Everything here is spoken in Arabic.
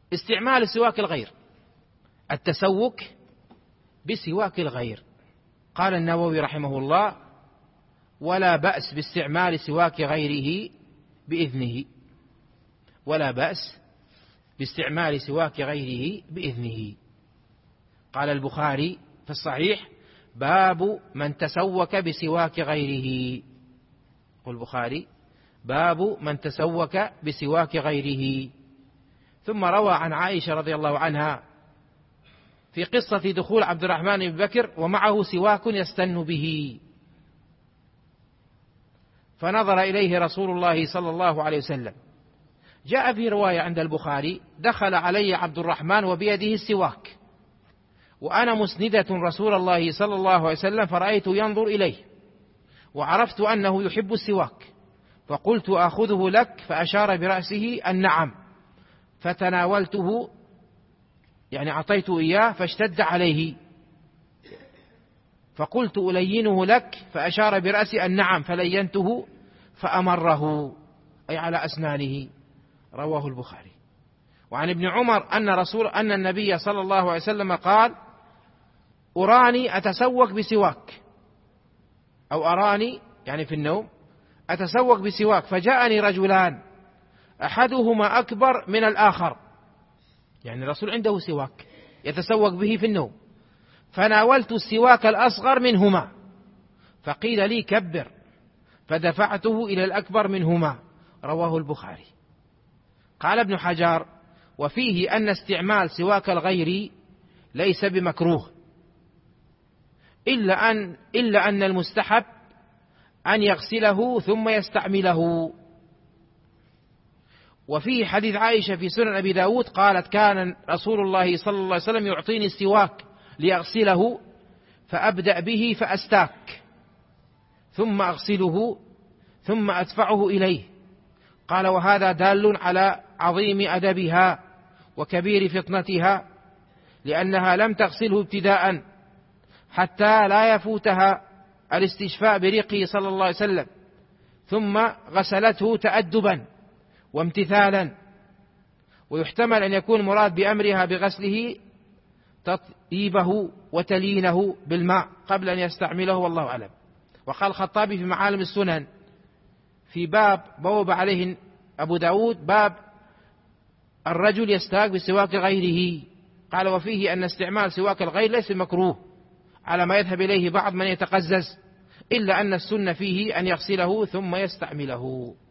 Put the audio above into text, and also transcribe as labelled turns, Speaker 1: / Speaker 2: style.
Speaker 1: استعمال سواك الغير، التسوك بسواك الغير. قال النووي رحمه الله: ولا بأس باستعمال سواك غيره بإذنه، ولا بأس باستعمال سواك غيره بإذنه. قال البخاري في الصحيح: باب من تسوك بسواك غيره. قال البخاري: باب من تسوك بسواك غيره. ثم روى عن عائشة رضي الله عنها في قصة دخول عبد الرحمن بن بكر ومعه سواك يستن به، فنظر إليه رسول الله صلى الله عليه وسلم. جاء في رواية عند البخاري: دخل علي عبد الرحمن وبيده السواك وأنا مسندة رسول الله صلى الله عليه وسلم، فرأيت ينظر إليه وعرفت أنه يحب السواك، فقلت: آخذه لك؟ فأشار برأسه أن نعم، فتناولته، يعني أعطيته إياه، فاشتد عليه، فقلت: ألينه لك؟ فأشار برأسه أن نعم، فلينته فأمره، أي على أسنانه. رواه البخاري. وعن ابن عمر أن النبي صلى الله عليه وسلم قال: أراني أتسوك بسواك، أو أراني يعني في النوم أتسوك بسواك، فجاءني رجلان أحدهما أكبر من الآخر، يعني الرسول عنده سواك يتسوك به في النوم، فناولت السواك الأصغر منهما فقيل لي: كبر، فدفعته إلى الأكبر منهما. رواه البخاري. قال ابن حجر: وفيه أن استعمال سواك الغير ليس بمكروه، إلا أن المستحب أن يغسله ثم يستعمله. وفيه حديث عائشة في سنن أبي داود قالت: كان رسول الله صلى الله عليه وسلم يعطيني السواك ليغسله فأبدأ به فأستاك ثم أغسله ثم أدفعه إليه. قال: وهذا دال على عظيم أدبها وكبير فطنتها، لأنها لم تغسله ابتداء حتى لا يفوتها الاستشفاء بريقه صلى الله عليه وسلم، ثم غسلته تأدبا وامتثالا. ويحتمل أن يكون مراد بأمرها بغسله تطيبه وتلينه بالماء قبل أن يستعمله، والله أعلم. وقال الخطابي في معالم السنن في باب بوب عليه أبو داود: باب الرجل يستاك بسواك غيره. قال: وفيه أن استعمال سواك الغير ليس مكروه على ما يذهب إليه بعض من يتقزز، إلا أن السنة فيه أن يغسله ثم يستعمله.